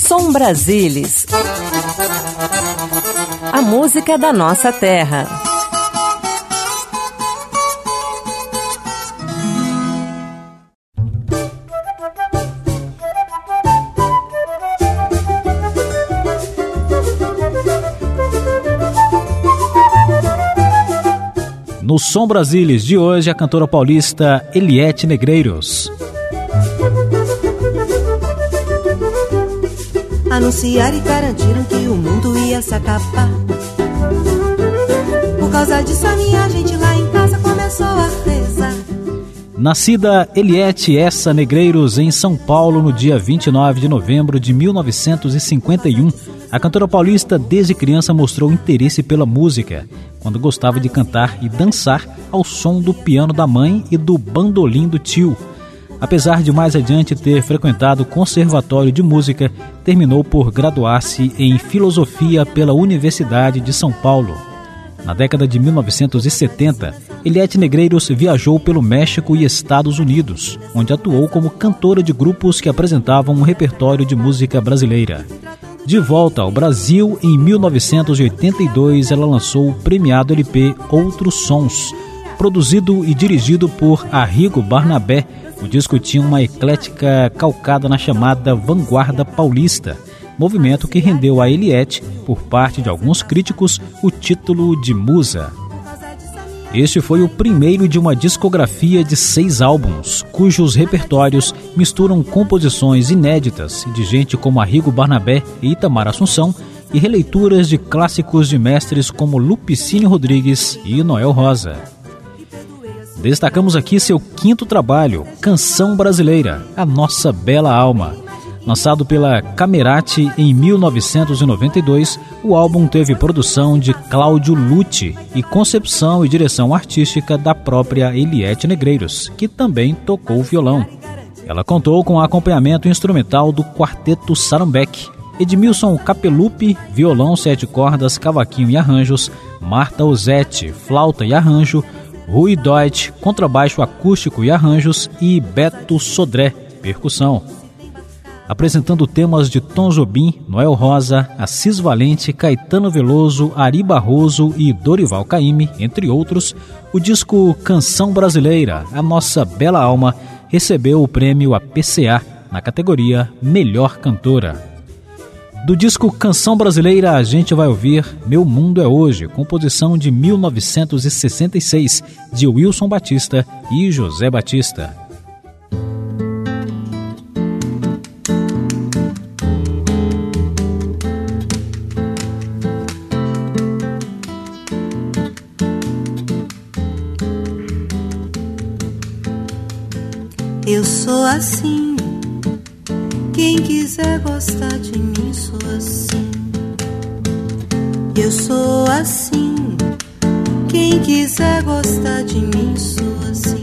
Som Brasilis. A música da nossa terra. No Som Brasilis de hoje, a cantora paulista Eliette Negreiros. Anunciaram e garantiram que o mundo ia se acabar. Por causa disso a minha gente lá em casa começou a rezar. Nascida Eliette Essa Negreiros em São Paulo no dia 29 de novembro de 1951, a cantora paulista desde criança mostrou interesse pela música, quando gostava de cantar e dançar ao som do piano da mãe e do bandolim do tio. Apesar de mais adiante ter frequentado o Conservatório de Música, terminou por graduar-se em Filosofia pela Universidade de São Paulo. Na década de 1970, Eliette Negreiros viajou pelo México e Estados Unidos, onde atuou como cantora de grupos que apresentavam um repertório de música brasileira. De volta ao Brasil, em 1982, ela lançou o premiado LP Outros Sons. Produzido e dirigido por Arrigo Barnabé, o disco tinha uma eclética calcada na chamada vanguarda paulista, movimento que rendeu a Eliette, por parte de alguns críticos, o título de musa. Este foi o primeiro de uma discografia de 6 álbuns, cujos repertórios misturam composições inéditas de gente como Arrigo Barnabé e Itamar Assunção e releituras de clássicos de mestres como Lupicínio Rodrigues e Noel Rosa. Destacamos aqui seu 5º trabalho, Canção Brasileira, A Nossa Bela Alma. Lançado pela Camerati em 1992, o álbum teve produção de Cláudio Lucci e concepção e direção artística da própria Eliette Negreiros, que também tocou violão. Ela contou com o acompanhamento instrumental do Quarteto Sarambeque, Edmilson Capelupi, violão 7 cordas, cavaquinho e arranjos, Marta Ozzetti, flauta e arranjo, Rui Deutsch, contrabaixo acústico e arranjos e Beto Sodré, percussão. Apresentando temas de Tom Jobim, Noel Rosa, Assis Valente, Caetano Veloso, Ari Barroso e Dorival Caymmi, entre outros, o disco Canção Brasileira, A Nossa Bela Alma, recebeu o prêmio APCA na categoria Melhor Cantora. Do disco Canção Brasileira, a gente vai ouvir Meu Mundo é Hoje, composição de 1966, de Wilson Batista e José Batista. Eu sou assim, quem quiser gostar de mim, sou assim. Eu sou assim, quem quiser gostar de mim, sou assim.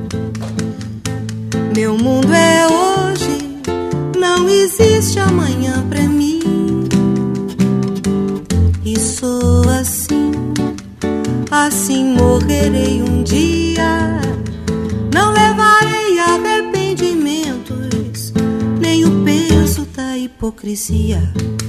Meu mundo é hoje, não existe amanhã pra mim. E sou assim, assim morrerei um dia. Não levarei arrependimentos, nem o peso da hipocrisia.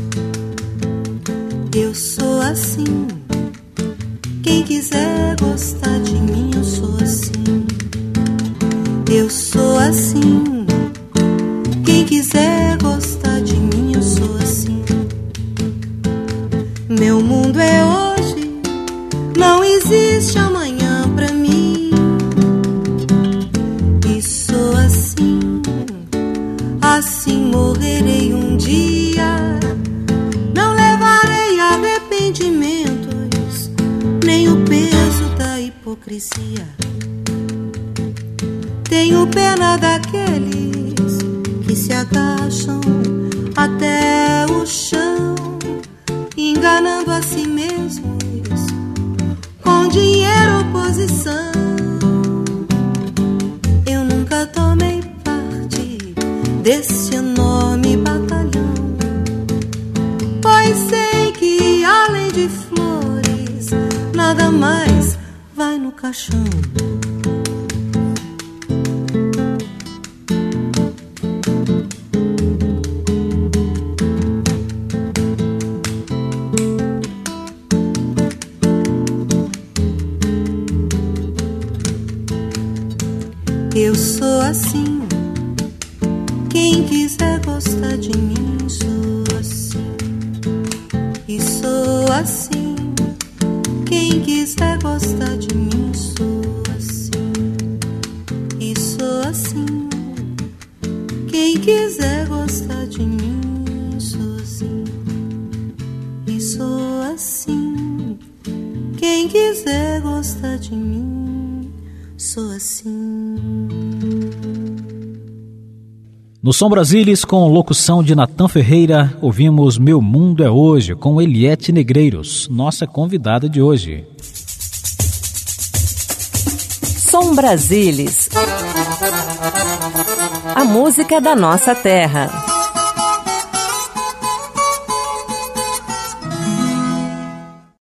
Eu sou assim, quem quiser gostar de mim, eu sou assim. Eu sou assim, quem quiser gostar de mim, eu sou assim. Meu mundo é hoje, não existe amanhã pra mim. E sou assim, assim morrerei um dia. Não levarei arrependimentos, nem o peso da hipocrisia. Tenho pena daqueles que se agacham até o chão, enganando a si mesmos com dinheiro ou posição. Eu nunca tomei parte desse enorme batalhão, pois sei que além de flores nada mais vai no caixão. Quem quiser gostar de mim, sou assim. E sou assim. Quem quiser gostar de mim, sou assim. E sou assim. Quem quiser gostar de mim, sou assim. E sou assim. Quem quiser gostar de mim, sou assim. No Som Brasilis, com locução de Natan Ferreira, ouvimos Meu Mundo é Hoje, com Eliette Negreiros, nossa convidada de hoje. Som Brasilis, a música da nossa terra.